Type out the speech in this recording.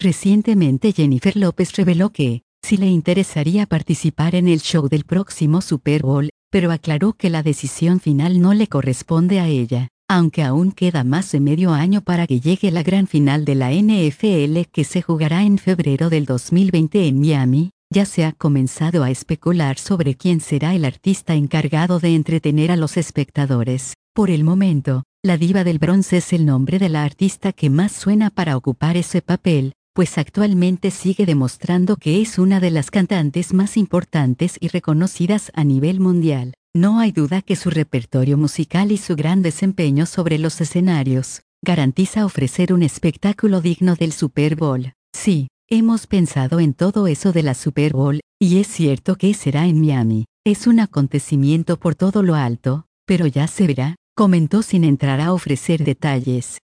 Recientemente Jennifer López reveló que, sí le interesaría participar en el show del próximo Super Bowl, pero aclaró que la decisión final no le corresponde a ella, aunque aún queda más de medio año para que llegue la gran final de la NFL que se jugará en febrero del 2020 en Miami. Ya se ha comenzado a especular sobre quién será el artista encargado de entretener a los espectadores. Por el momento, la diva del bronce es el nombre de la artista que más suena para ocupar ese papel, pues actualmente sigue demostrando que es una de las cantantes más importantes y reconocidas a nivel mundial. No hay duda que su repertorio musical y su gran desempeño sobre los escenarios garantiza ofrecer un espectáculo digno del Super Bowl. Sí, hemos pensado en todo eso de la Super Bowl, y es cierto que será en Miami. Es un acontecimiento por todo lo alto, pero ya se verá, comentó sin entrar a ofrecer detalles.